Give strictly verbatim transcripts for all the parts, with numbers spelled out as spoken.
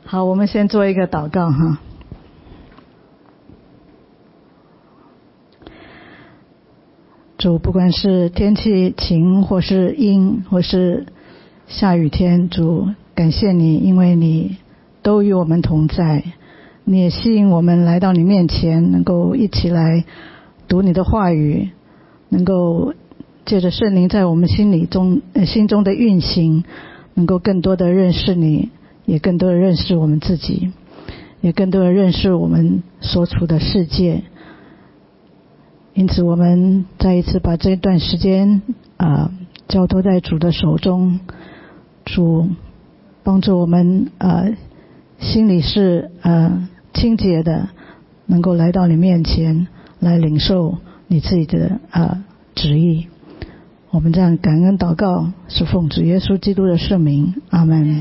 好，我们先做一个祷告哈。主，不管是天气晴或是阴或是下雨天，主感谢你，因为你都与我们同在，你也吸引我们来到你面前，能够一起来读你的话语，能够借着圣灵在我们心里中、呃、心中的运行，能够更多的认识你，也更多的认识我们自己，也更多的认识我们所处的世界。因此我们再一次把这段时间啊、呃、交托在主的手中，主帮助我们呃心里是呃清洁的，能够来到你面前来领受你自己的呃旨意。我们这样感恩祷告，是奉主耶稣基督的圣名，阿们。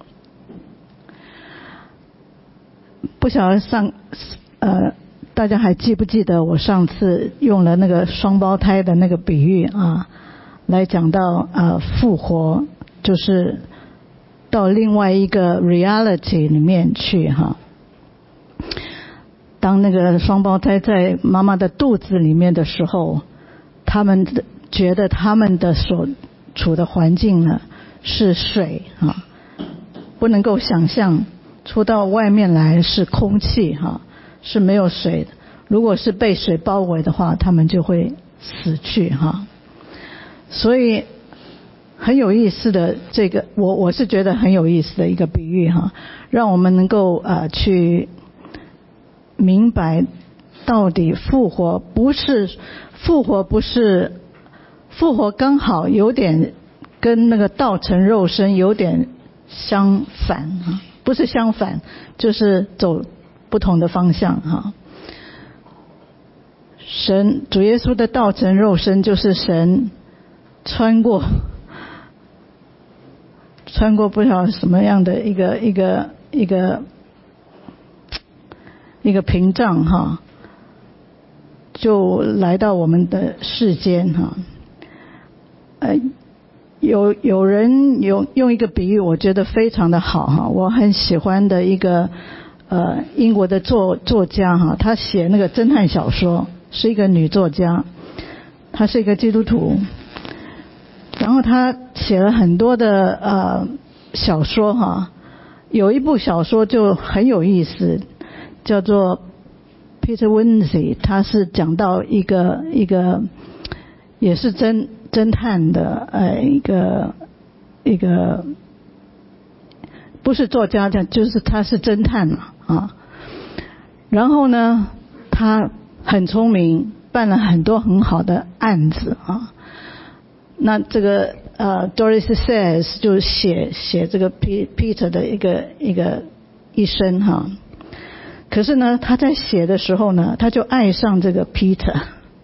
不晓得上呃大家还记不记得我上次用了那个双胞胎的那个比喻啊，来讲到呃复活，就是到另外一个 reality 里面去哈。当那个双胞胎在妈妈的肚子里面的时候，他们觉得他们的所处的环境呢是水啊，不能够想象出到外面来是空气哈，是没有水的。如果是被水包围的话，他们就会死去哈。所以很有意思的这个，我我是觉得很有意思的一个比喻哈，让我们能够呃去明白，到底复活不是复活不是复活刚好有点跟那个道成肉身有点相反啊，不是相反，就是走不同的方向哈。神主耶稣的道成肉身，就是神穿过穿过不知道什么样的一个一个一个一个屏障哈，就来到我们的世间哈。呃，有有人有用一个比喻，我觉得非常的好哈，我很喜欢的一个呃英国的作作家哈，他写那个侦探小说，是一个女作家，她是一个基督徒，然后她写了很多的呃小说哈，有一部小说就很有意思，叫做 Peter Wimsey， 他是讲到一个一个也是侦侦探的呃一个一个不是作家的，就是他是侦探嘛啊。然后呢，他很聪明，办了很多很好的案子啊。那这个呃 Doris Sayers 就写写这个 Peter 的一个一个一生哈。可是呢，他在写的时候呢，他就爱上这个 Peter。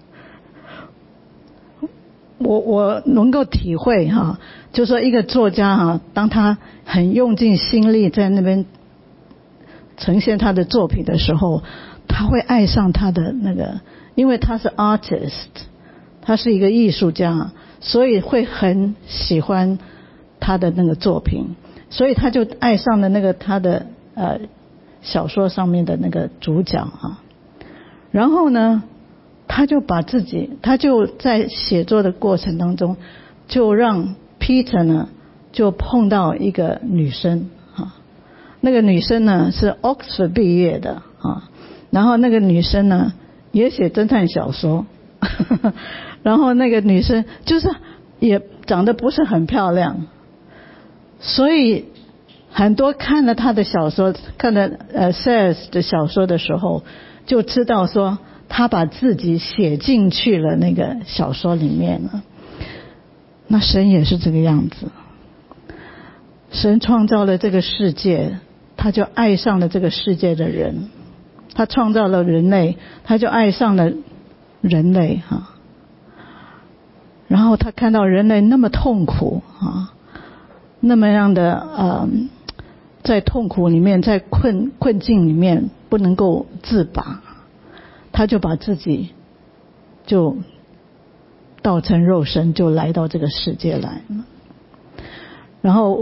我我能够体会哈，就说一个作家哈，当他很用尽心力在那边呈现他的作品的时候，他会爱上他的那个，因为他是 artist， 他是一个艺术家，所以会很喜欢他的那个作品，所以他就爱上了那个他的呃小说上面的那个主角哈。然后呢，他就把自己，他就在写作的过程当中，就让 Peter 呢就碰到一个女生啊，那个女生呢是 Oxford 毕业的啊，然后那个女生呢也写侦探小说，呵呵，然后那个女生就是也长得不是很漂亮，所以很多看了她的小说，看了呃 Sayers 的小说的时候，就知道说他把自己写进去了那个小说里面了。那神也是这个样子，神创造了这个世界，他就爱上了这个世界的人，他创造了人类，他就爱上了人类哈。然后他看到人类那么痛苦啊，那么样的呃，在痛苦里面，在困困境里面不能够自拔，他就把自己就道成肉身，就来到这个世界来了。然后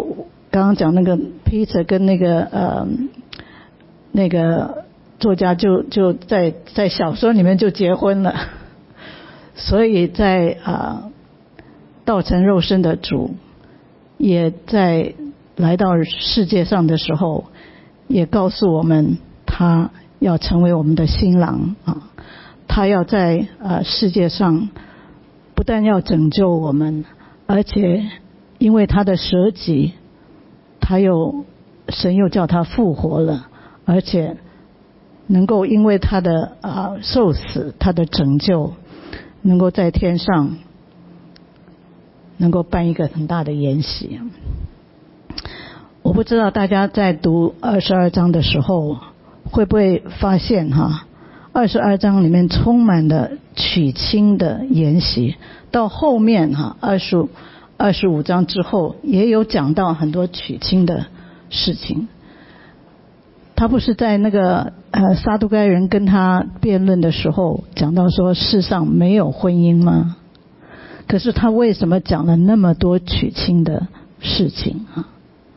刚刚讲那个 Peter 跟那个呃那个作家就就在在小说里面就结婚了，所以在啊、呃、道成肉身的主也在来到世界上的时候，也告诉我们他要成为我们的新郎啊，他要在呃世界上不但要拯救我们，而且因为他的舍己，他又神又叫他复活了，而且能够因为他的啊、呃、受死，他的拯救，能够在天上能够办一个很大的筵席。我不知道大家在读二十二章的时候会不会发现哈，二十二章里面充满了娶亲的筵席，到后面哈二十五二十五章之后也有讲到很多娶亲的事情。他不是在那个呃撒都该人跟他辩论的时候讲到说世上没有婚姻吗？可是他为什么讲了那么多娶亲的事情啊？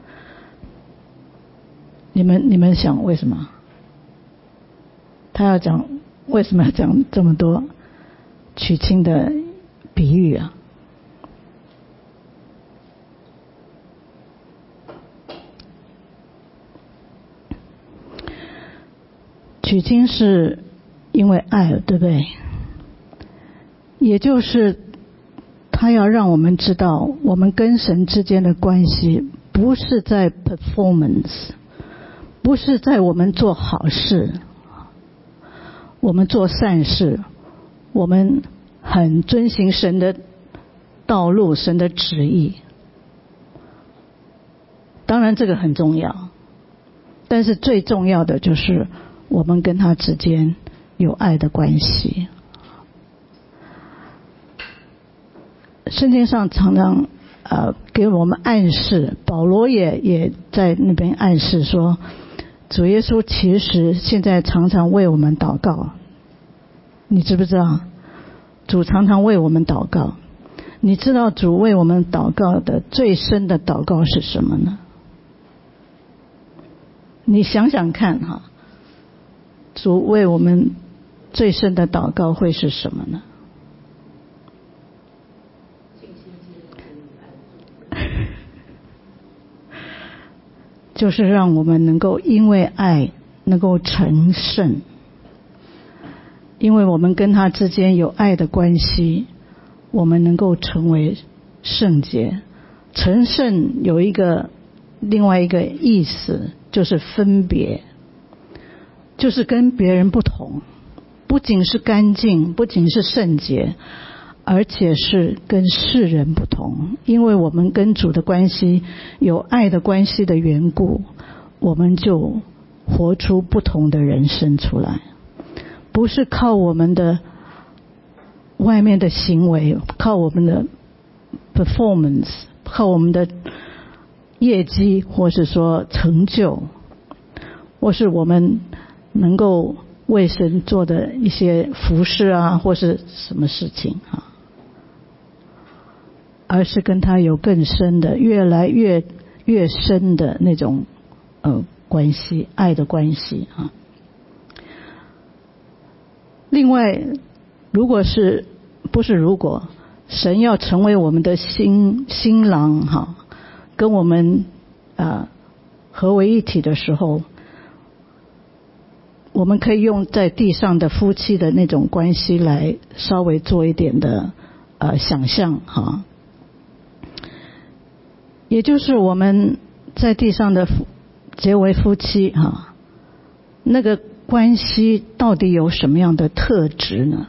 你们你们想为什么？他要讲为什么要讲这么多娶亲的比喻啊？娶亲是因为爱，对不对？也就是他要让我们知道，我们跟神之间的关系不是在 performance， 不是在我们做好事，我们做善事，我们很遵行神的道路，神的旨意。当然这个很重要，但是最重要的就是我们跟他之间有爱的关系。圣经上常常呃给我们暗示，保罗也也在那边暗示说，主耶稣其实现在常常为我们祷告。你知不知道？主常常为我们祷告。你知道主为我们祷告的最深的祷告是什么呢？你想想看哈，主为我们最深的祷告会是什么呢？就是让我们能够因为爱能够成圣，因为我们跟他之间有爱的关系，我们能够成为圣洁。成圣有一个另外一个意思，就是分别，就是跟别人不同，不仅是干净，不仅是圣洁，而且是跟世人不同。因为我们跟主的关系有爱的关系的缘故，我们就活出不同的人生出来，不是靠我们的外面的行为，靠我们的 performance， 靠我们的业绩，或是说成就，或是我们能够为神做的一些服事啊，或是什么事情啊，而是跟他有更深的、越来越越深的那种呃关系，爱的关系啊。另外，如果是不是如果神要成为我们的新新郎哈，跟我们啊、呃、合为一体的时候，我们可以用在地上的夫妻的那种关系来稍微做一点的呃想象哈。也就是我们在地上的结为夫妻哈，那个关系到底有什么样的特质呢？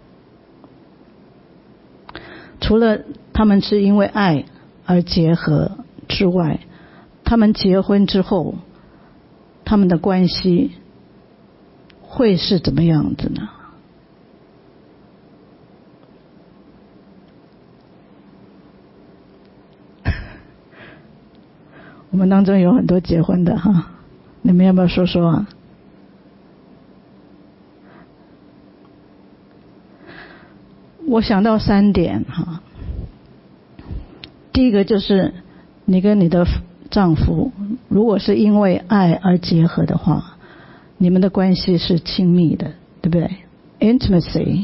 除了他们是因为爱而结合之外，他们结婚之后，他们的关系会是怎么样子呢？我们当中有很多结婚的哈，你们要不要说说啊？我想到三点哈。第一个就是你跟你的丈夫如果是因为爱而结合的话，你们的关系是亲密的，对不对？ Intimacy，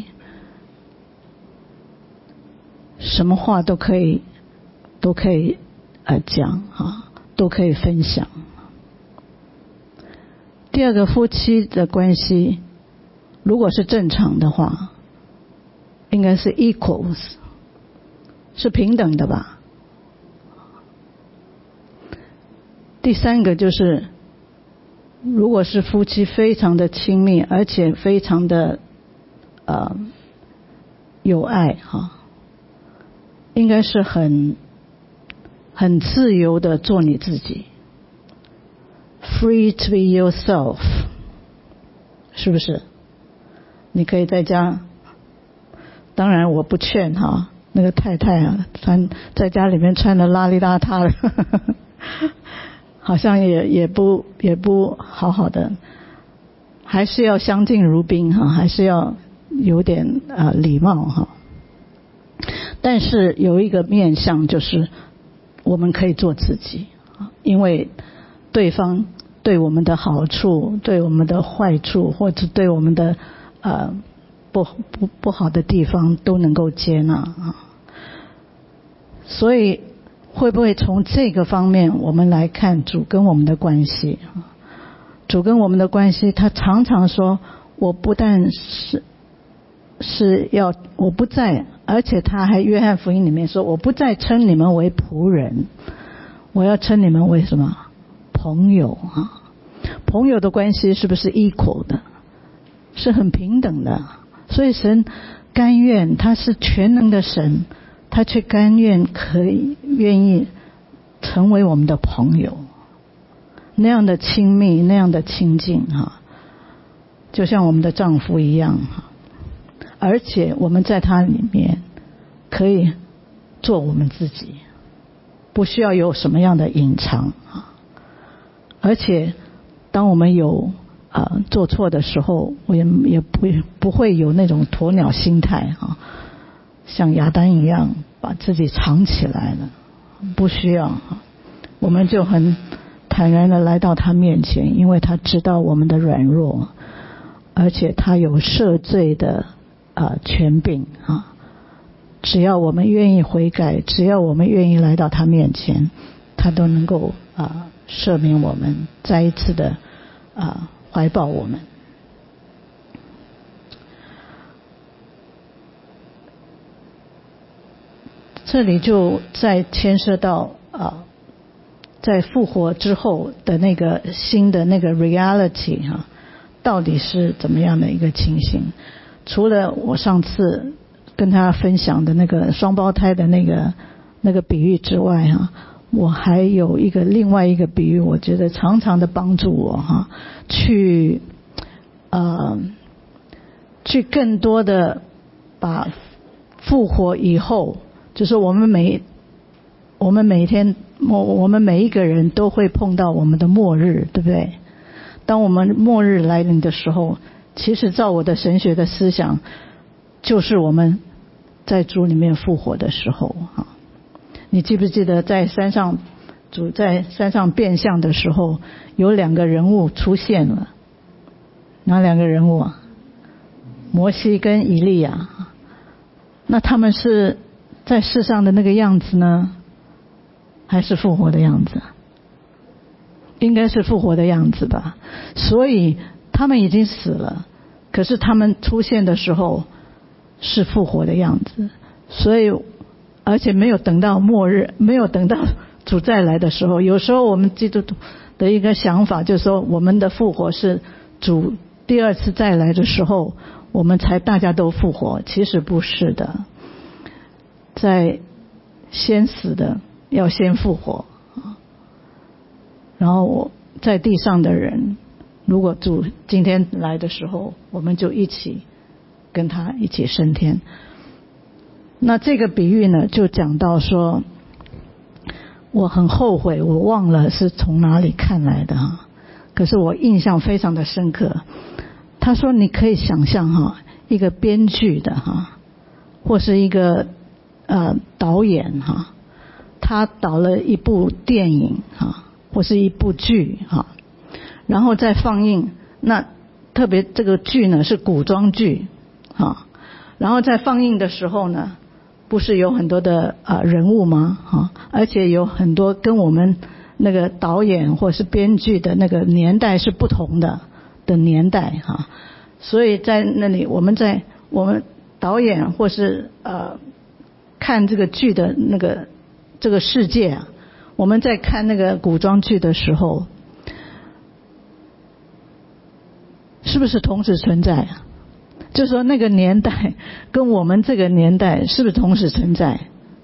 什么话都可以都可以呃讲啊，都可以分享。第二个，夫妻的关系如果是正常的话，应该是 equals， 是平等的吧。第三个就是，如果是夫妻非常的亲密，而且非常的呃有爱哈，应该是很很自由的做你自己 ，free to be yourself， 是不是？你可以在家，当然我不劝哈，那个太太啊，穿在家里面穿的邋里邋遢的，呵呵呵，好像也也不也不好好的，还是要相敬如宾哈，还是要有点呃礼貌哈。但是有一个面向就是我们可以做自己，因为对方对我们的好处、对我们的坏处，或者对我们的呃不不不好的地方都能够接纳啊。所以会不会从这个方面我们来看主跟我们的关系？主跟我们的关系，他常常说，我不但是是要我不再，而且他还约翰福音里面说，我不再称你们为仆人，我要称你们为什么？朋友啊！朋友的关系是不是 equal 的？是很平等的。所以神甘愿，他是全能的神，他却甘愿可以愿意成为我们的朋友，那样的亲密，那样的亲近哈，就像我们的丈夫一样哈。而且我们在他里面可以做我们自己，不需要有什么样的隐藏啊。而且当我们有呃做错的时候，我也也不不会有那种鸵鸟心态啊，像亚当一样把自己藏起来了，不需要啊。我们就很坦然的来到他面前，因为他知道我们的软弱，而且他有赦罪的呃权柄啊。只要我们愿意悔改，只要我们愿意来到他面前，他都能够啊、呃、赦免我们，再一次的啊、呃、怀抱我们。这里就再牵涉到啊、呃，在复活之后的那个新的那个 reality 哈、啊，到底是怎么样的一个情形？除了我上次跟他分享的那个双胞胎的那个那个比喻之外哈、啊，我还有一个另外一个比喻，我觉得常常的帮助我哈、啊，去呃去更多的把复活以后，就是我们每我们每天我我们每一个人都会碰到我们的末日，对不对？当我们末日来临的时候，其实照我的神学的思想，就是我们在主里面复活的时候啊。你记不记得在山上，主在山上变相的时候，有两个人物出现了？哪两个人物啊？摩西跟以利亚。那他们是在世上的那个样子呢，还是复活的样子？应该是复活的样子吧。所以他们已经死了，可是他们出现的时候是复活的样子。所以而且没有等到末日，没有等到主再来的时候。有时候我们基督徒的一个想法就是说，我们的复活是主第二次再来的时候我们才大家都复活。其实不是的，在先死的要先复活，然后在地上的人，如果主今天来的时候，我们就一起跟他一起升天。那这个比喻呢，就讲到说，我很后悔，我忘了是从哪里看来的哈，可是我印象非常的深刻。他说你可以想象哈，一个编剧的哈，或是一个呃导演哈， 他导了一部电影啊，或是一部剧啊，然后再放映。那特别这个剧呢是古装剧啊，然后在放映的时候呢，不是有很多的呃人物吗？啊，而且有很多跟我们那个导演或是编剧的那个年代是不同的的年代哈、啊，所以在那里我们在我们导演或是呃看这个剧的那个这个世界啊，我们在看那个古装剧的时候，是不是同时存在啊？就是说那个年代跟我们这个年代是不是同时存在？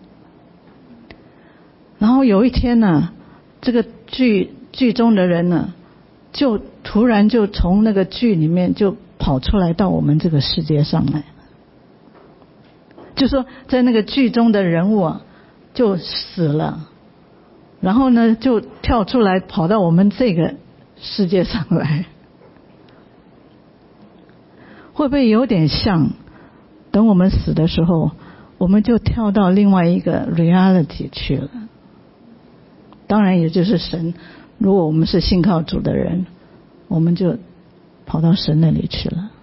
然后有一天呢，这个剧剧中的人呢，就突然就从那个剧里面就跑出来到我们这个世界上来了。就说在那个剧中的人物啊，就死了，然后呢就跳出来跑到我们这个世界上来。会不会有点像等我们死的时候，我们就跳到另外一个 reality 去了？当然也就是神，如果我们是信靠主的人，我们就跑到神那里去了。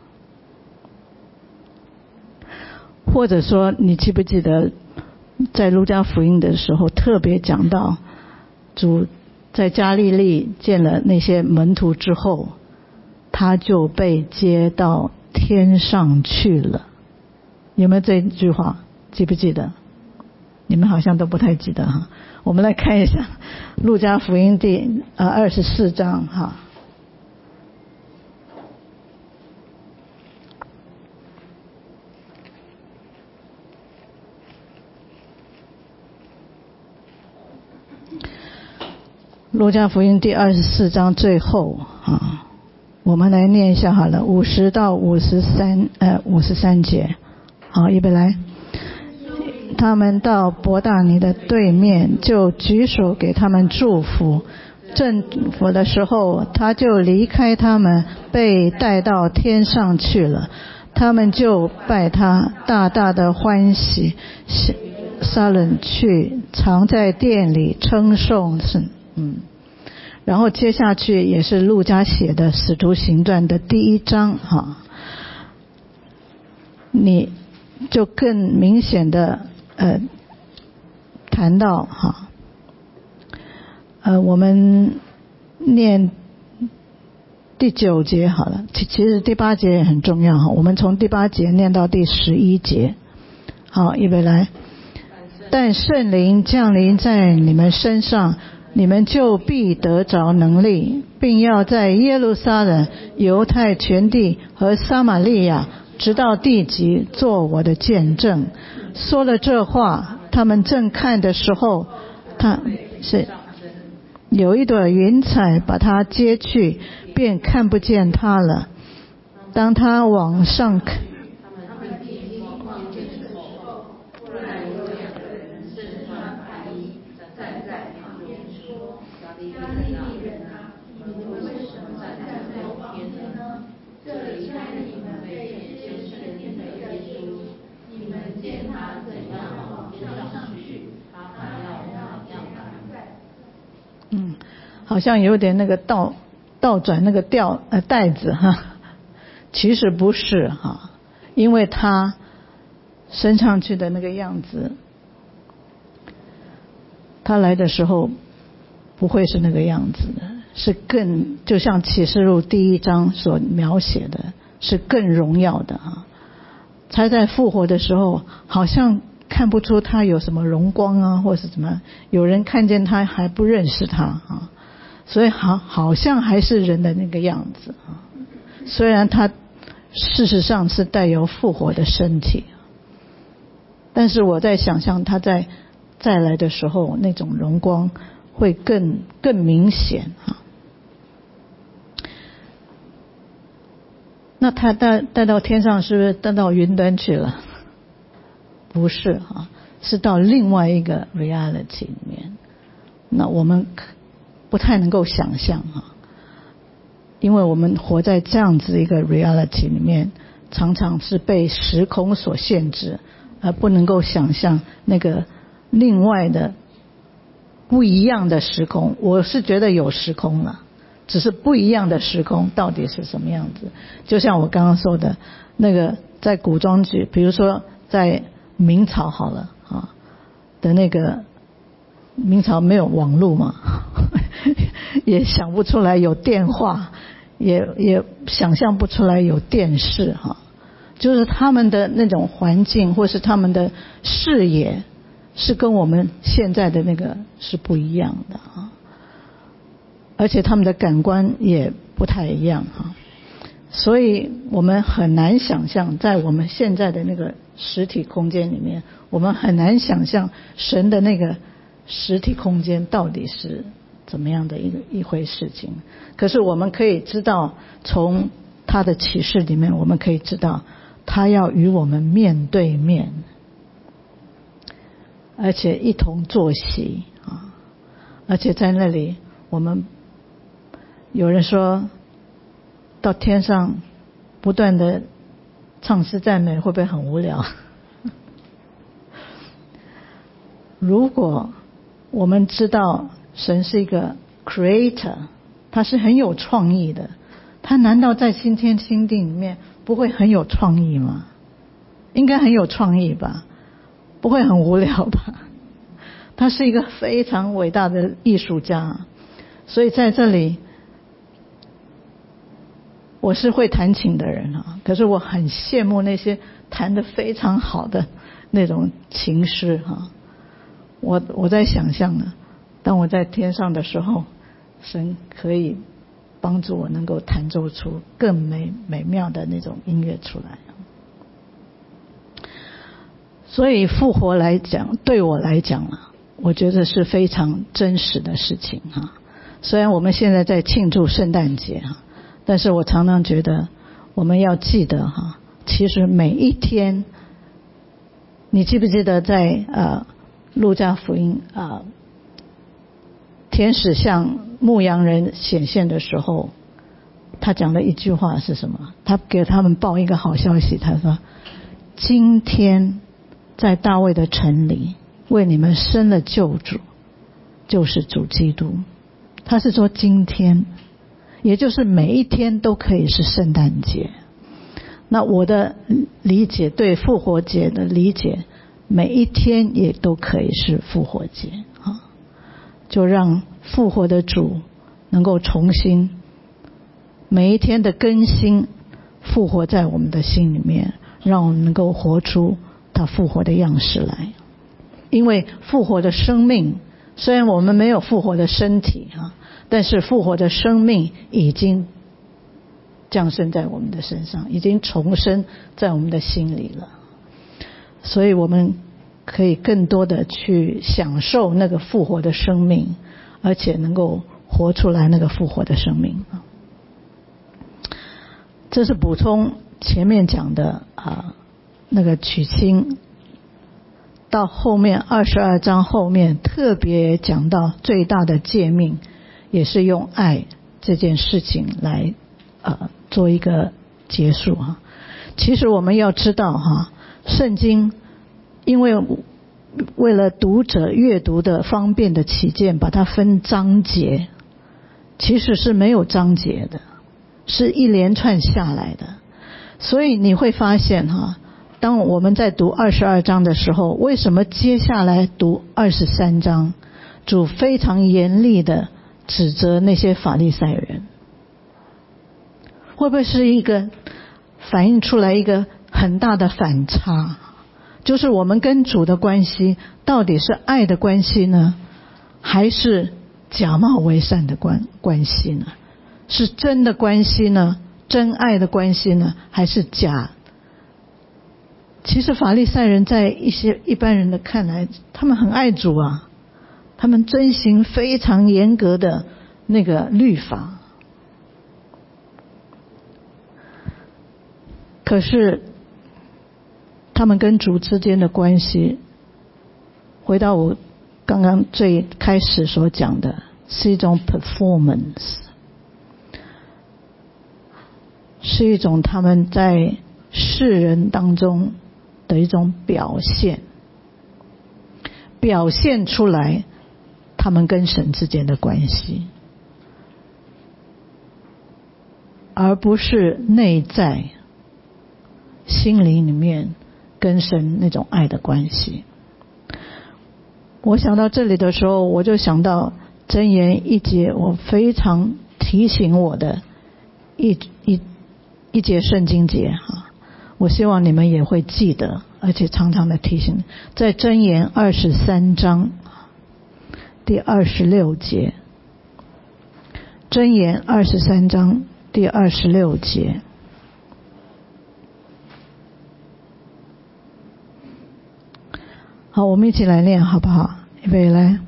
或者说你记不记得在路加福音的时候特别讲到，主在加利利见了那些门徒之后，他就被接到天上去了。有没有这句话？记不记得？你们好像都不太记得哈。我们来看一下路加福音第呃二十四章哈。路加福音第二十四章最后啊，我们来念一下好了，五十到五十三呃五十三节。好，预备来。他们到伯大尼的对面，就举手给他们祝福。正福的时候，他就离开他们，被带到天上去了。他们就拜他，大大的欢喜，撒冷去，常在殿里称颂神。嗯，然后接下去也是路加写的《使徒行传》的第一章哈，你就更明显的呃谈到哈，呃我们念第九节好了，其其实第八节也很重要哈，我们从第八节念到第十一节。好，预备来。但圣灵降临在你们身上，你们就必得着能力，并要在耶路撒冷、犹太全地和撒玛利亚直到地极做我的见证。说了这话，他们正看的时候，他是有一朵云彩把他接去，便看不见他了。当他往上看，嗯，好像有点那个倒倒转那个吊呃带子哈，其实不是哈，因为他升上去的那个样子，他来的时候不会是那个样子的，是更就像启示录第一章所描写的，是更荣耀的啊。才在复活的时候，好像看不出他有什么荣光啊，或是怎么，有人看见他还不认识他啊，所以好好像还是人的那个样子啊。虽然他事实上是带有复活的身体，但是我在想象他在再来的时候，那种荣光会更更明显啊。那他带带到天上，是不是带到云端去了？不是啊，是到另外一个 reality 里面。那我们不太能够想象啊，因为我们活在这样子一个 reality 里面，常常是被时空所限制，而不能够想象那个另外的不一样的时空，我是觉得有时空了，只是不一样的时空到底是什么样子。就像我刚刚说的那个，在古装剧，比如说在明朝好了啊的那个，明朝没有网络嘛，也想不出来有电话，也也想象不出来有电视哈，就是他们的那种环境或是他们的视野是跟我们现在的那个是不一样的啊，而且他们的感官也不太一样哈，所以我们很难想象在我们现在的那个实体空间里面，我们很难想象神的那个实体空间到底是怎么样的一个一回事情。可是我们可以知道，从他的启示里面我们可以知道他要与我们面对面，而且一同坐席啊，而且在那里我们有人说到天上不断的唱诗赞美会不会很无聊？如果我们知道神是一个 creator， 他是很有创意的，他难道在新天新地里面不会很有创意吗？应该很有创意吧，不会很无聊吧？他是一个非常伟大的艺术家，所以在这里我是会弹琴的人啊，可是我很羡慕那些弹得非常好的那种琴师哈。我我在想象呢，当我在天上的时候，神可以帮助我能够弹奏出更美美妙的那种音乐出来。所以复活来讲，对我来讲啊，我觉得是非常真实的事情哈。虽然我们现在在庆祝圣诞节哈，但是我常常觉得我们要记得哈，其实每一天，你记不记得在呃路加福音啊、呃，天使向牧羊人显现的时候，他讲的一句话是什么？他给他们报一个好消息，他说：“今天在大卫的城里为你们生了救主，就是主基督。”他是说今天，也就是每一天都可以是圣诞节。那我的理解，对复活节的理解，每一天也都可以是复活节啊，就让复活的主能够重新每一天的更新复活在我们的心里面，让我们能够活出他复活的样式来。因为复活的生命，虽然我们没有复活的身体啊，但是复活的生命已经降生在我们的身上，已经重生在我们的心里了。所以我们可以更多的去享受那个复活的生命，而且能够活出来那个复活的生命。这是补充前面讲的啊，那个娶亲，到后面二十二章后面特别讲到最大的诫命，也是用爱这件事情来呃做一个结束哈。其实我们要知道哈，圣经因为为了读者阅读的方便的起见，把它分章节，其实是没有章节的，是一连串下来的。所以你会发现哈，当我们在读二十二章的时候，为什么接下来读二十三章，主非常严厉的指责那些法利赛人？会不会是一个反映出来一个很大的反差？就是我们跟主的关系到底是爱的关系呢，还是假冒为善的关关系呢？是真的关系呢？真爱的关系呢？还是假？其实法利赛人在一些一般人的看来，他们很爱主啊，他们遵行非常严格的那个律法。可是他们跟主之间的关系，回到我刚刚最开始所讲的，是一种 performance， 是一种他们在世人当中的一种表现，表现出来他们跟神之间的关系，而不是内在心灵里面跟神那种爱的关系。我想到这里的时候，我就想到箴言一节，我非常提醒我的一一一节圣经节哈，我希望你们也会记得，而且常常的提醒，在箴言二十三章第二十六节，箴言二十三章第二十六节。好，我们一起来念好不好？预备来。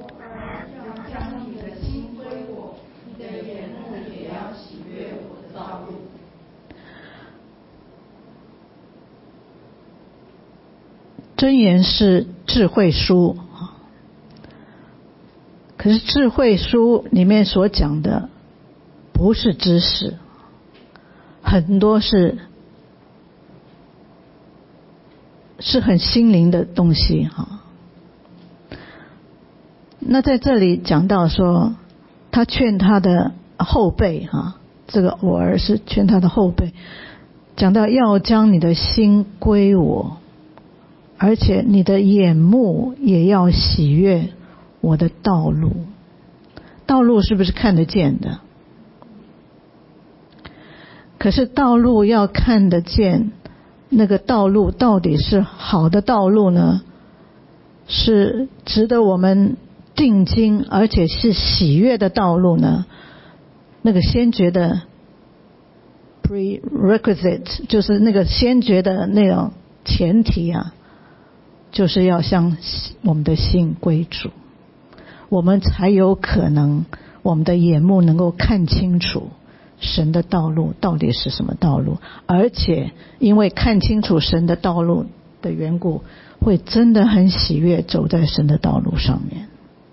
箴言是智慧书，可是智慧书里面所讲的不是知识，很多是是很心灵的东西哈。那在这里讲到说，他劝他的后辈哈，这个我儿是劝他的后辈，讲到要将你的心归我，而且你的眼目也要喜悦我的道路。道路是不是看得见的？可是道路要看得见，那个道路到底是好的道路呢，是值得我们定睛而且是喜悦的道路呢？那个先决的 prerequisite 就是那个先决的那种前提啊，就是要向我们的心归主，我们才有可能我们的眼目能够看清楚神的道路到底是什么道路，而且因为看清楚神的道路的缘故，会真的很喜悦走在神的道路上面。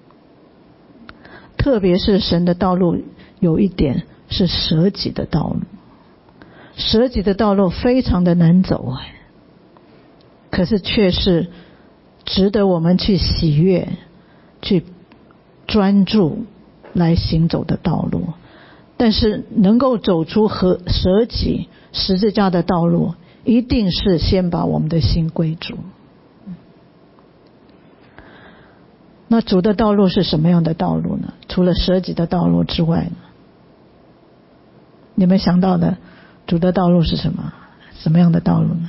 特别是神的道路有一点是舍己的道路，舍己的道路非常的难走，可是却是值得我们去喜悦去专注来行走的道路。但是能够走出和舍己十字架的道路，一定是先把我们的心归主。那主的道路是什么样的道路呢？除了舍己的道路之外呢？你们想到的主的道路是什么？什么样的道路呢？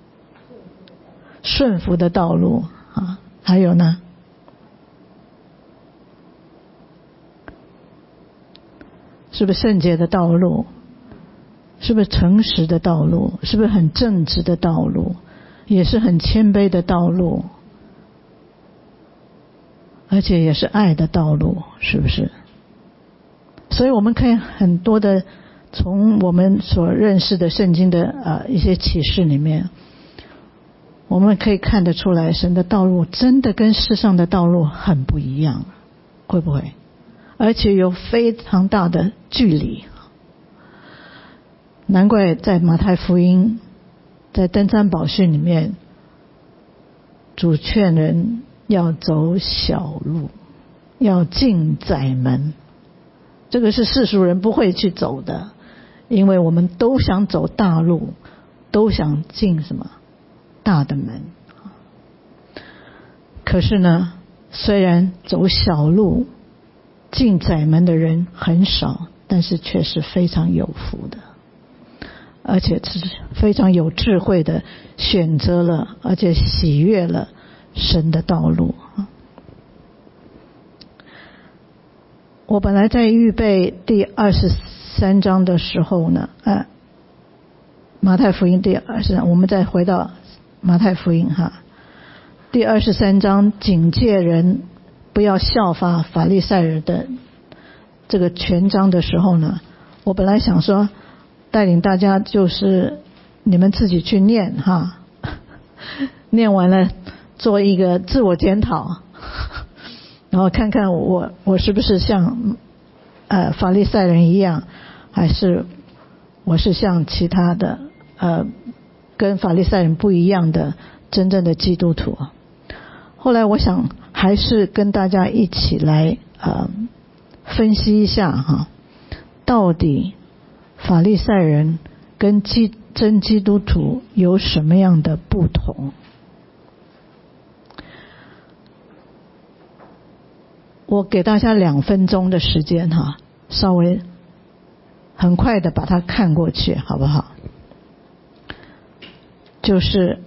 顺服的道路啊，还有呢？是不是圣洁的道路？是不是诚实的道路？是不是很正直的道路？也是很谦卑的道路，而且也是爱的道路，是不是？所以我们可以很多的从我们所认识的圣经的呃一些启示里面，我们可以看得出来，神的道路真的跟世上的道路很不一样，会不会？而且有非常大的距离。难怪在马太福音在登山宝训里面，主劝人要走小路，要进窄门。这个是世俗人不会去走的，因为我们都想走大路，都想进什么大的门。可是呢，虽然走小路进窄门的人很少，但是却是非常有福的，而且是非常有智慧的选择了，而且喜悦了神的道路。我本来在预备第二十三章的时候呢，呃，马太福音第二十三，我们再回到马太福音哈，第二十三章警戒人不要效法法利赛人的这个全章的时候呢，我本来想说带领大家就是你们自己去念哈，念完了做一个自我检讨，然后看看我我是不是像呃法利赛人一样，还是我是像其他的呃跟法利赛人不一样的真正的基督徒。后来我想还是跟大家一起来呃分析一下哈，到底法利赛人跟基真基督徒有什么样的不同？我给大家两分钟的时间哈，稍微很快的把它看过去，好不好？就是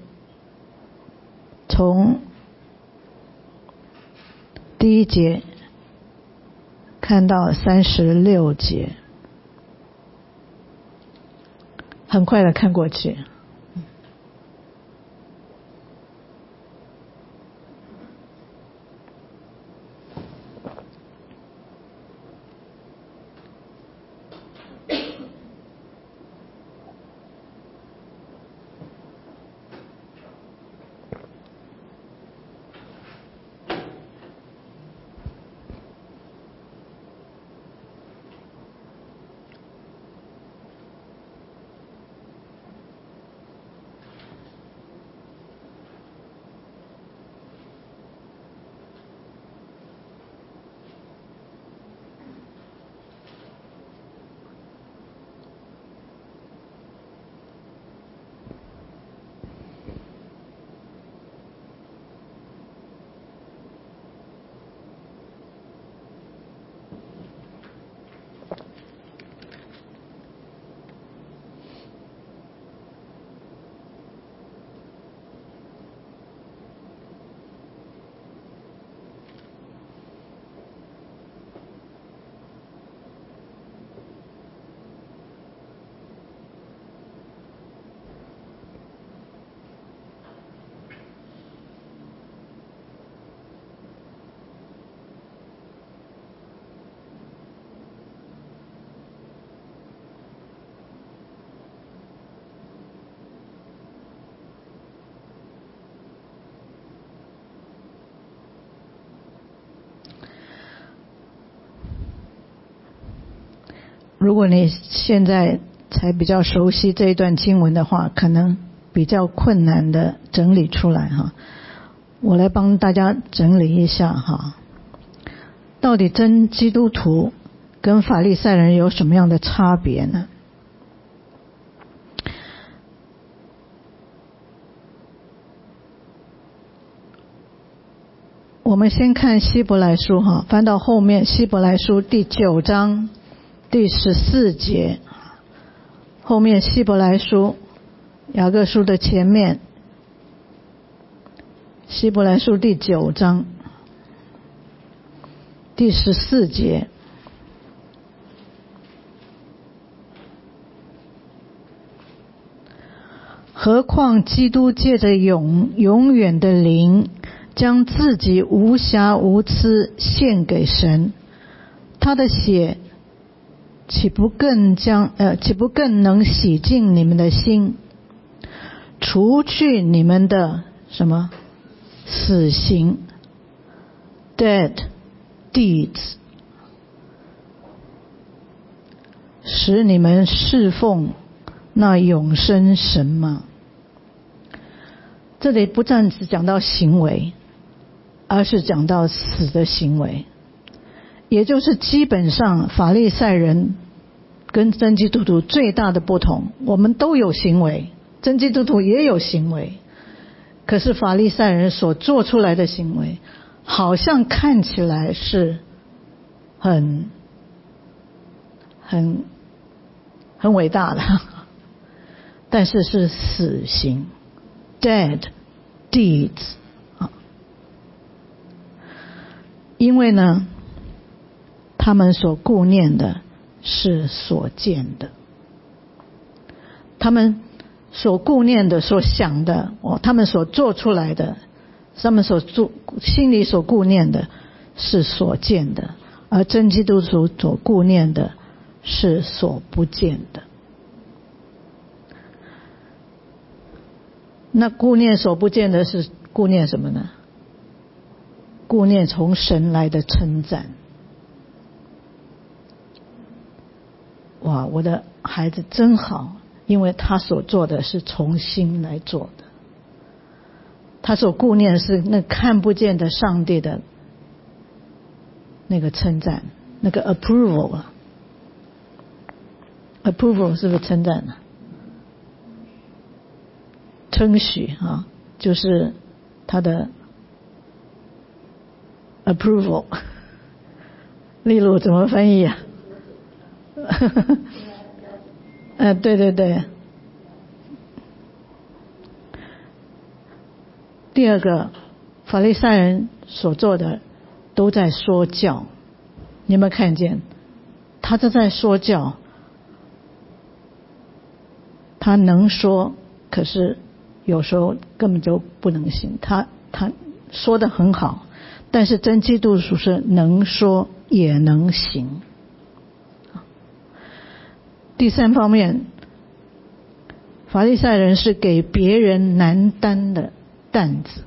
从第一节看到三十六节，很快的看过去。如果你现在才比较熟悉这一段经文的话，可能比较困难的整理出来哈。我来帮大家整理一下哈，到底真基督徒跟法利赛人有什么样的差别呢？我们先看希伯来书哈，翻到后面希伯来书第九章第十四节，后面希伯来书雅各书的前面，希伯来书第九章第十四节，何况基督借着永永远的灵，将自己无瑕无疵献给神，他的血岂不更将呃岂不更能洗净你们的心，除去你们的什么死刑 dead deeds， 使你们侍奉那永生神吗？这里不但只讲到行为，而是讲到死的行为，也就是基本上法利赛人跟真基督徒最大的不同，我们都有行为，真基督徒也有行为，可是法利赛人所做出来的行为好像看起来是很很很伟大的，但是是死刑 dead deeds。 因为呢他们所顾念的是所见的，他们所顾念的所想的哦，他们所做出来的，他们所做心里所顾念的是所见的，而真基督徒所顾念的是所不见的。那顾念所不见的是顾念什么呢？顾念从神来的称赞。哇，我的孩子真好，因为他所做的是从心来做的。 他所顾念的是那看不见的上帝的那个称赞，那个 approval 啊 approval 是不是称赞啊？称许啊，就是他的 approval。 例如怎么翻译啊？呃，对对对。第二个，法利赛人所做的都在说教，你有没有看见？他都在说教，他能说，可是有时候根本就不能行。他他说得很好，但是真基督徒是能说也能行。第三方面，法利赛人是给别人难担的担子，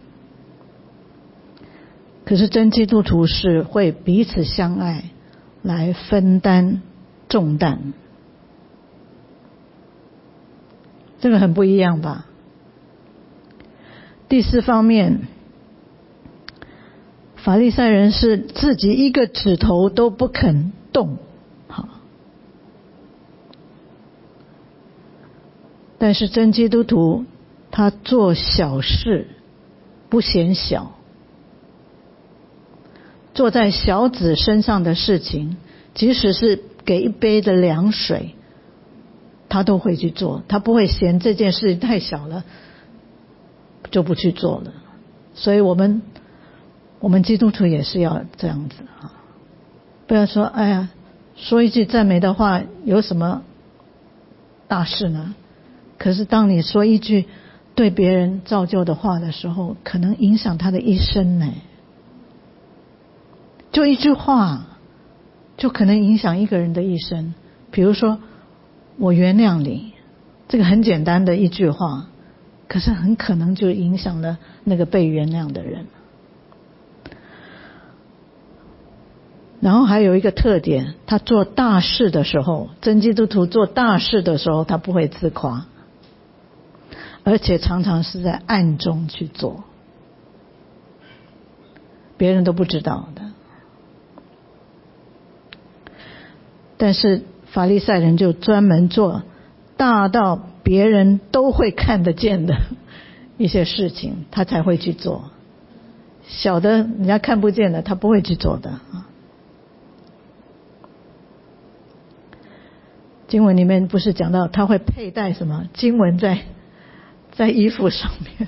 可是真基督徒是会彼此相爱，来分担重担。这个很不一样吧？第四方面，法利赛人是自己一个指头都不肯动，好，但是真基督徒他做小事不嫌小，做在小子身上的事情，即使是给一杯的凉水，他都会去做，他不会嫌这件事太小了就不去做了。所以我们我们基督徒也是要这样子啊，不要说哎呀，说一句赞美的话有什么大事呢？可是当你说一句对别人造就的话的时候，可能影响他的一生呢。就一句话就可能影响一个人的一生。比如说我原谅你，这个很简单的一句话，可是很可能就影响了那个被原谅的人。然后还有一个特点，他做大事的时候，真基督徒做大事的时候，他不会自夸，而且常常是在暗中去做，别人都不知道的。但是法利赛人就专门做大到别人都会看得见的一些事情，他才会去做，小的人家看不见的他不会去做的。经文里面不是讲到他会佩戴什么经文在在衣服上面？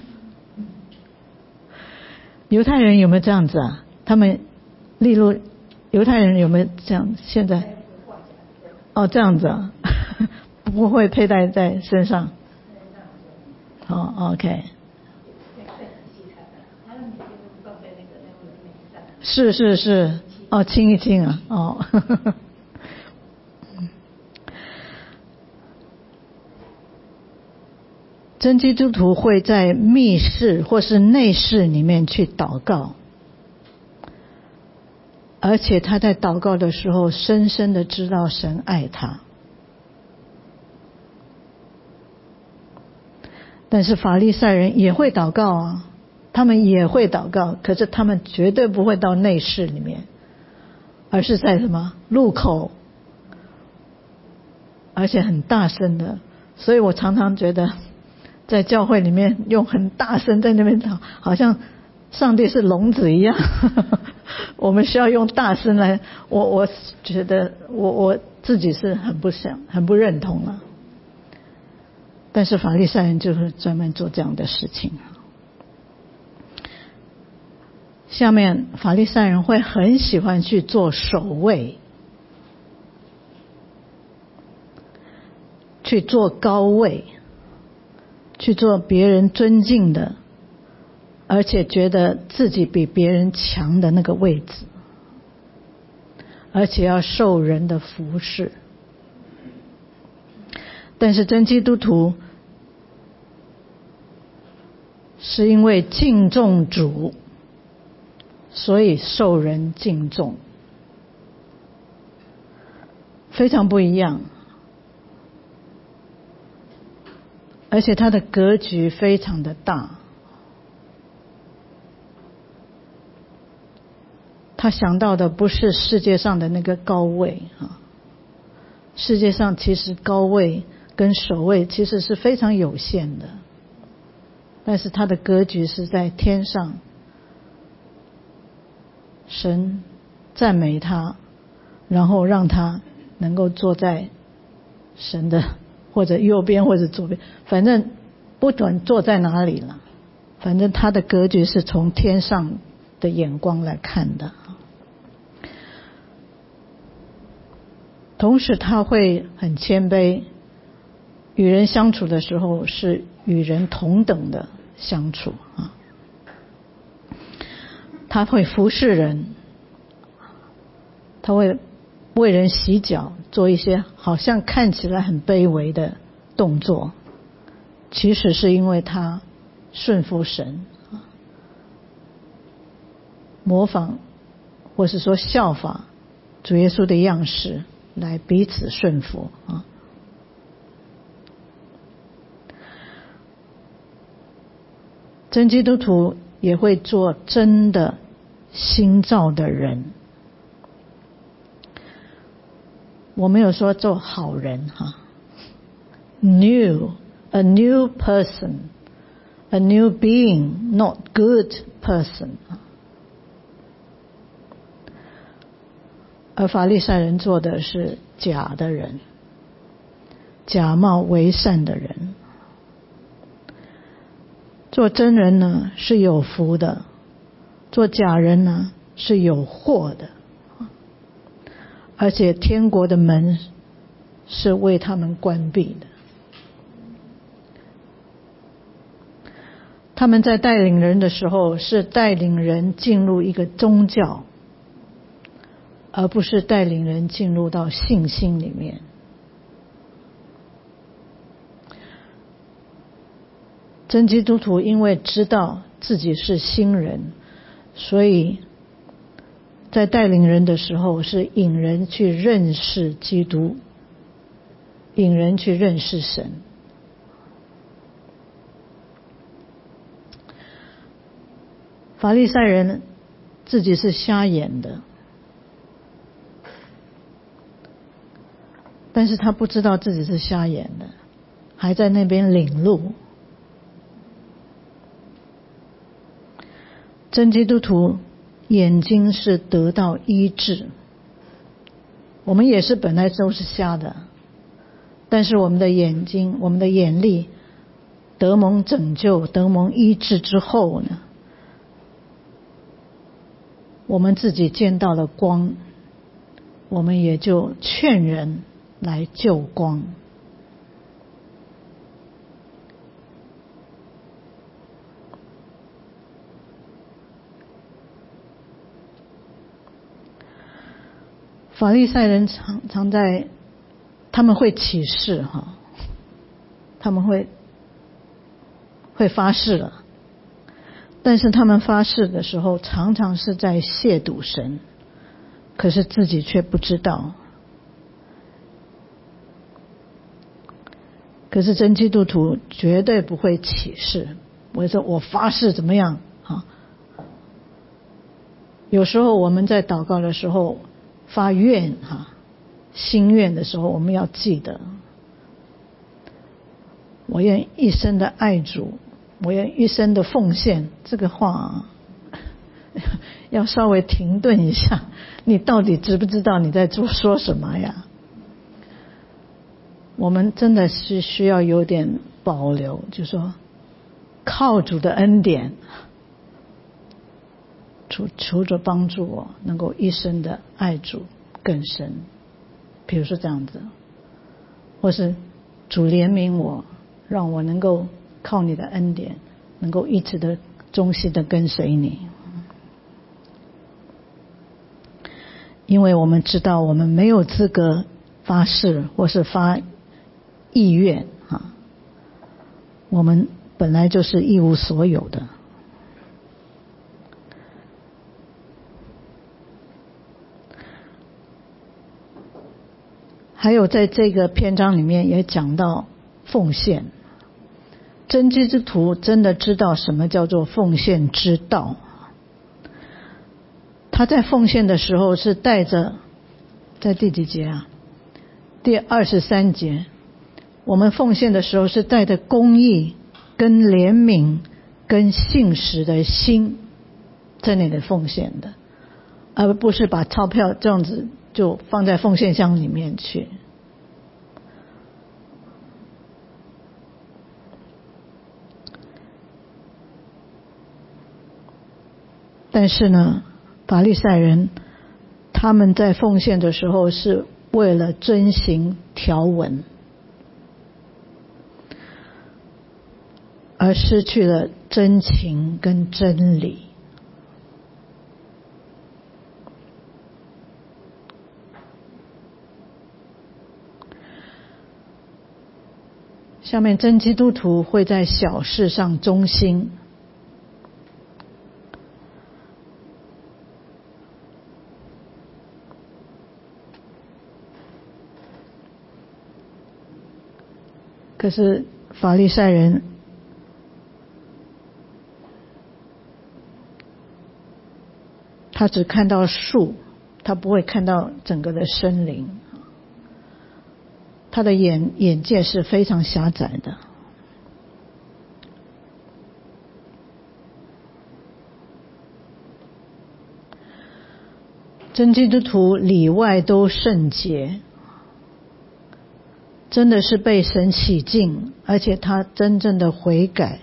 犹太人有没有这样子啊？他们例如犹太人有没有这样？现在哦这样子啊，不会佩戴在身上。哦 OK， 是是是，哦亲一亲啊，哦真基督徒会在密室或是内室里面去祷告，而且他在祷告的时候深深的知道神爱他。但是法利赛人也会祷告啊，他们也会祷告，可是他们绝对不会到内室里面，而是在什么路口，而且很大声的。所以我常常觉得在教会里面用很大声在那边祷，好像上帝是聋子一样我们需要用大声来，我我觉得我我自己是很不想很不认同了。但是法利赛人就是专门做这样的事情。下面法利赛人会很喜欢去做守卫，去做高位，去做别人尊敬的，而且觉得自己比别人强的那个位置，而且要受人的服侍。但是真基督徒是因为敬重主，所以受人敬重，非常不一样。而且他的格局非常的大， 他想到的不是世界上的那个高位啊，世界上其实高位跟首位其实是非常有限的，但是他的格局是在天上，神赞美他，然后让他能够坐在神的或者右边或者左边，反正不管坐在哪里了，反正他的格局是从天上的眼光来看的。同时他会很谦卑，与人相处的时候是与人同等的相处啊。他会服侍人，他会为人洗脚，做一些好像看起来很卑微的动作，其实是因为他顺服神，模仿或是说效法主耶稣的样式，来彼此顺服啊。真基督徒也会做真的新造的人，我没有说做好人哈 ，new a new person, a new being, not good person。而法利赛人做的是假的人，假冒为善的人。做真人呢是有福的，做假人呢是有祸的，而且天国的门是为他们关闭的。他们在带领人的时候，是带领人进入一个宗教，而不是带领人进入到信心里面。真基督徒因为知道自己是新人，所以在带领人的时候是引人去认识基督，引人去认识神。法利赛人自己是瞎眼的，但是他不知道自己是瞎眼的，还在那边领路。真基督徒眼睛是得到医治，我们也是本来都是瞎的，但是我们的眼睛，我们的眼力得蒙拯救，得蒙医治之后呢，我们自己见到了光，我们也就劝人来救光。法利赛人常常在，他们会起誓哈，他们会会发誓了，但是他们发誓的时候，常常是在亵渎神，可是自己却不知道。可是真基督徒绝对不会起誓，我说我发誓怎么样啊？有时候我们在祷告的时候发愿哈，心愿的时候，我们要记得，我愿一生的爱主，我愿一生的奉献，这个话要稍微停顿一下，你到底知不知道你在做说什么呀？我们真的是需要有点保留，就是说靠主的恩典，主求着帮助我能够一生的爱主更深，比如说这样子，或是主怜悯我，让我能够靠你的恩典能够一直的忠心的跟随你。因为我们知道我们没有资格发誓或是发意愿啊，我们本来就是一无所有的。还有在这个篇章里面也讲到奉献，真基督徒真的知道什么叫做奉献之道， 他在奉献的时候是带着，在第几节啊？第二十三节，我们奉献的时候是带着公义跟怜悯跟信实的心在那里奉献的，而不是把钞票这样子就放在奉献箱里面去。但是呢，法利赛人他们在奉献的时候是为了遵行条文，而失去了真情跟真理。下面真基督徒会在小事上忠心，可是法利赛人他只看到树，他不会看到整个的森林，他的眼眼界是非常狭窄的。真基督徒里外都圣洁，真的是被神洗净，而且他真正的悔改。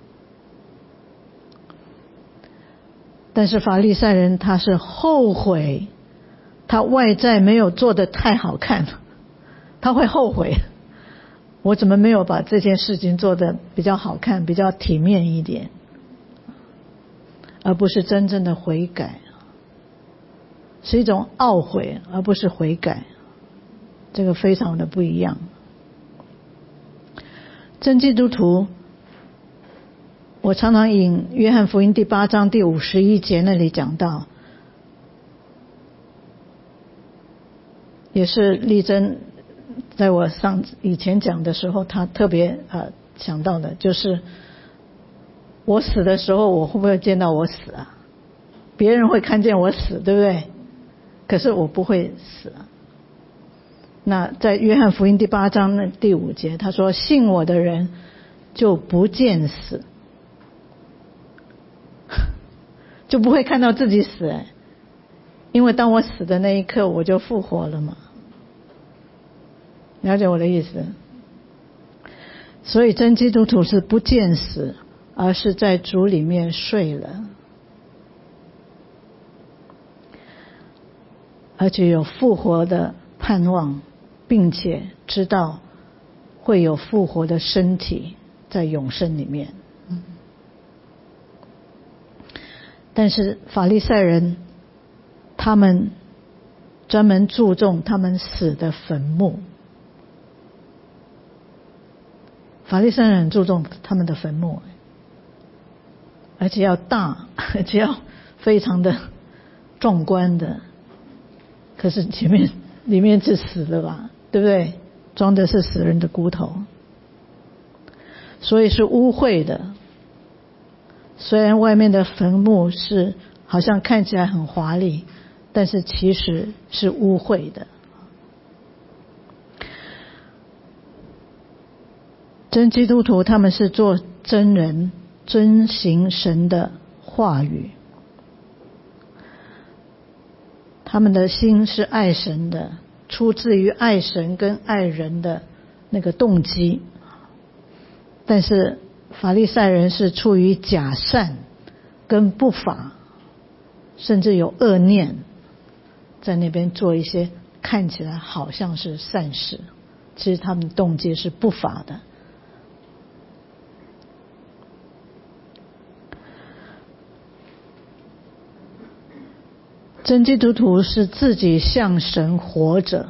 但是法利赛人他是后悔，他外在没有做得太好看，他会后悔，我怎么没有把这件事情做得比较好看，比较体面一点，而不是真正的悔改，是一种懊悔而不是悔改，这个非常的不一样。真基督徒，我常常引约翰福音第八章第五十一节那里讲到，也是丽珍在我上以前讲的时候他特别呃想到的，就是我死的时候我会不会见到我死啊？别人会看见我死，对不对？可是我不会死啊。那在约翰福音第八章那第五节他说，信我的人就不见死，就不会看到自己死，哎，因为当我死的那一刻我就复活了嘛。了解我的意思？所以真基督徒是不见死，而是在主里面睡了，而且有复活的盼望，并且知道会有复活的身体在永生里面。但是法利赛人他们专门注重他们死的坟墓，法利赛人很注重他们的坟墓，而且要大，而且要非常的壮观的，可是前面里面是死了吧，对不对？装的是死人的骨头，所以是污秽的。虽然外面的坟墓是好像看起来很华丽，但是其实是污秽的。真基督徒他们是做真人，遵行神的话语，他们的心是爱神的，出自于爱神跟爱人的那个动机。但是法利赛人是出于假善跟不法，甚至有恶念，在那边做一些看起来好像是善事，其实他们动机是不法的。真基督徒是自己向神活着，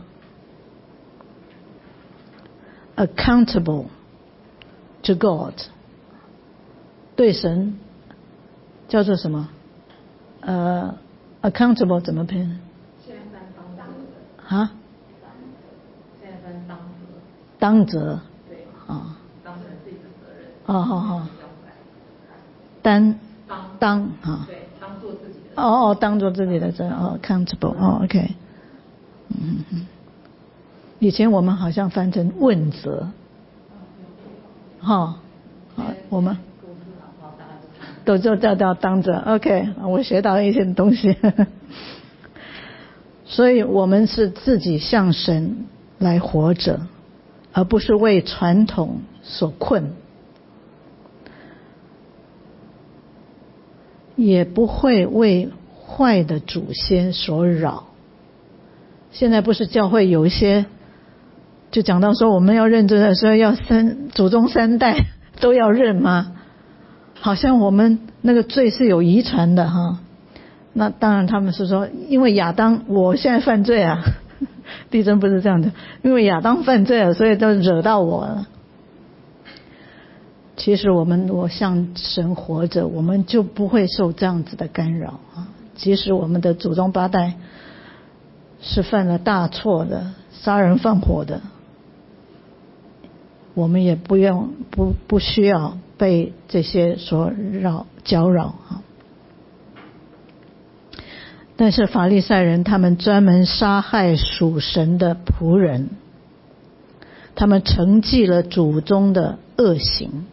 accountable to God， 对神叫做什么？呃 accountable 怎么拼？ 现在翻当责啊？ 现在翻当责。 当责。 对。 啊。 当成自己的责任。 哦好好。担当当啊。 对，当做自己的哦哦，当做自己的责任哦 ，accountable 哦 ，OK， 嗯嗯，以前我们好像翻成问责，哈、哦，好，我们都就叫叫当着 ，OK， 我学到一些东西，所以我们是自己向神来活着，而不是为传统所困。也不会为坏的祖先所扰。现在不是教会有一些就讲到说我们要认罪的时候要三祖宗三代都要认吗？好像我们那个罪是有遗传的哈。那当然他们是说因为亚当我现在犯罪啊，地震不是这样的，因为亚当犯罪了所以都惹到我了。其实我们如果向神活着，我们就不会受这样子的干扰啊。即使我们的祖宗八代是犯了大错的，杀人放火的，我们也不用不不需要被这些所扰搅扰啊。但是法利赛人他们专门杀害属神的仆人，他们承继了祖宗的恶行。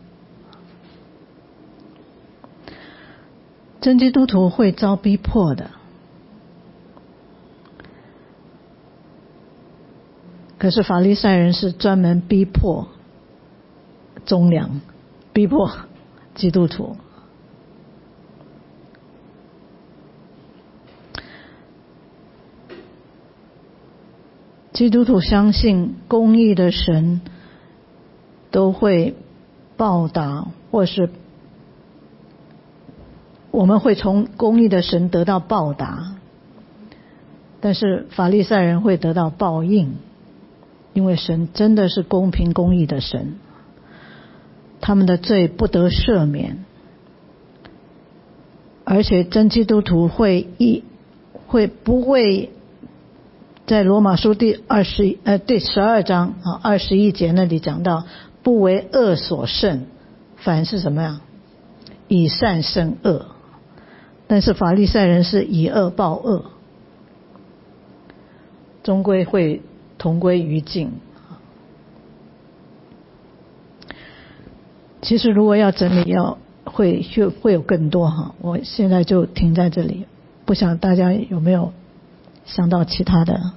真基督徒会遭逼迫的，可是法利赛人是专门逼迫忠良，逼迫基督徒。基督徒相信公义的神都会报答，或是我们会从公义的神得到报答，但是法利赛人会得到报应，因为神真的是公平公义的神，他们的罪不得赦免，而且真基督徒会一会不会在罗马书第二十呃第十二章啊二十一节那里讲到，不为恶所胜，反是什么呀？以善胜恶。但是法利赛人是以恶报恶，终归会同归于尽。其实如果要整理，要会会会有更多哈，我现在就停在这里，不晓得大家有没有想到其他的？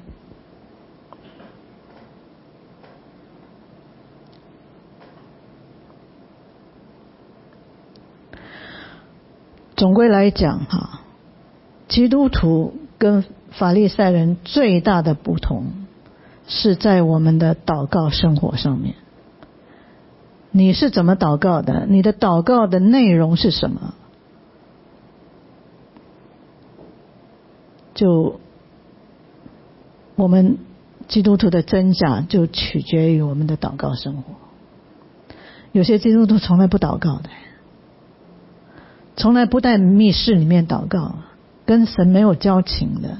总归来讲哈，基督徒跟法利赛人最大的不同是在我们的祷告生活上面。你是怎么祷告的？你的祷告的内容是什么？就我们基督徒的真假就取决于我们的祷告生活。有些基督徒从来不祷告的，从来不在密室里面祷告，跟神没有交情的。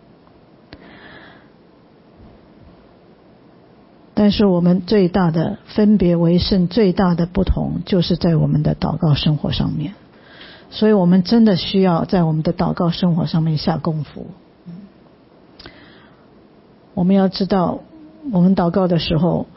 但是我们最大的分别为圣，最大的不同就是在我们的祷告生活上面。所以我们真的需要在我们的祷告生活上面下功夫。我们要知道，我们祷告的时候，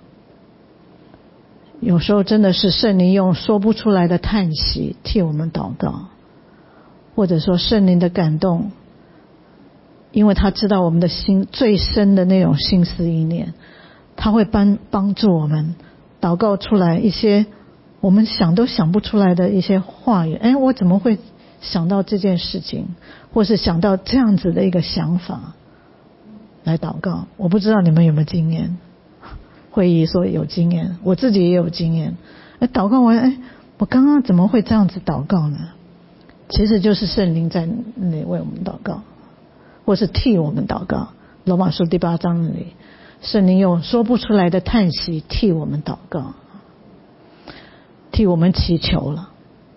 有时候真的是圣灵用说不出来的叹息替我们祷告，或者说圣灵的感动，因为他知道我们的心最深的那种心思意念，他会帮帮助我们祷告出来一些我们想都想不出来的一些话语。哎，我怎么会想到这件事情，或是想到这样子的一个想法来祷告？我不知道你们有没有经验，会议说有经验，我自己也有经验。哎，祷告完，哎，我刚刚怎么会这样子祷告呢？其实就是圣灵在那里为我们祷告，或是替我们祷告。罗马书第八章那里，圣灵用说不出来的叹息替我们祷告，替我们祈求了。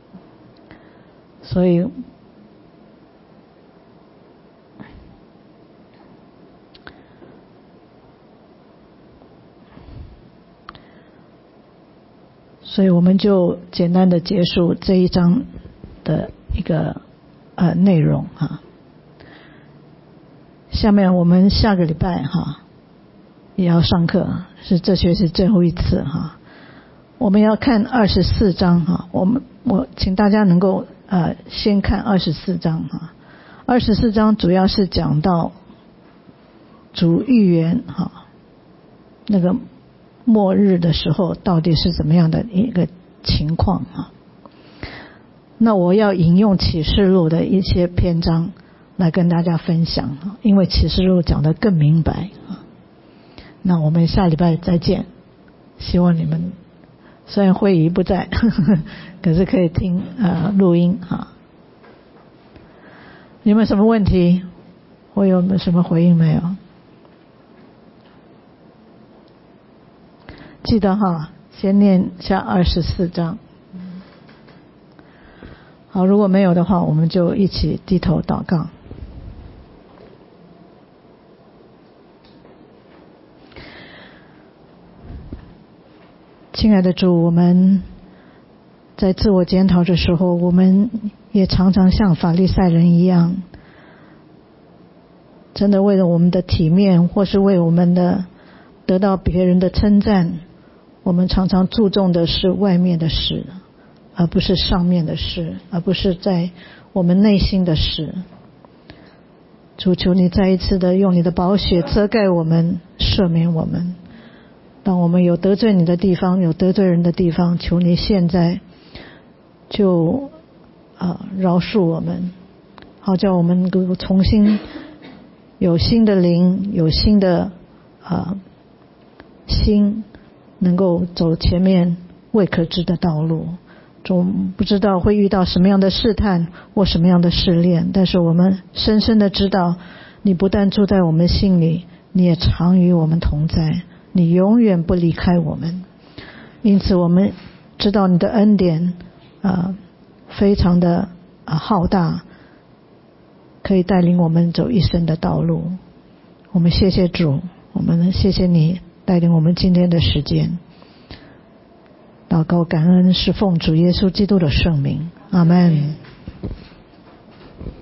所以所以我们就简单的结束这一章的一个呃内容哈。下面我们下个礼拜哈也要上课，是这学期最后一次哈。我们要看二十四章哈，我们我请大家能够呃先看二十四章哈。二十四章主要是讲到主预言哈，那个末日的时候到底是怎么样的一个情况哈。那我要引用启示录的一些篇章来跟大家分享，因为启示录讲得更明白。那我们下礼拜再见，希望你们虽然慧仪不在呵呵，可是可以听呃录音哈。有没有什么问题？我有没有什么回应没有？记得哈，先念下二十四章。好，如果没有的话，我们就一起低头祷告。亲爱的主，我们在自我检讨的时候，我们也常常像法利赛人一样，真的为了我们的体面，或是为我们的得到别人的称赞，我们常常注重的是外面的事，而不是上面的事，而不是在我们内心的事。主，求你再一次的用你的宝血遮盖我们，赦免我们。当我们有得罪你的地方，有得罪人的地方，求你现在就啊饶恕我们，好叫我们能够重新有新的灵，有新的啊心，能够走前面未可知的道路。总不知道会遇到什么样的试探或什么样的试炼，但是我们深深的知道，你不但住在我们心里，你也常与我们同在，你永远不离开我们。因此我们知道你的恩典呃非常的呃浩大，可以带领我们走一生的道路。我们谢谢主，我们谢谢你带领我们今天的时间。祷告感恩是奉主耶稣基督的圣名，阿们。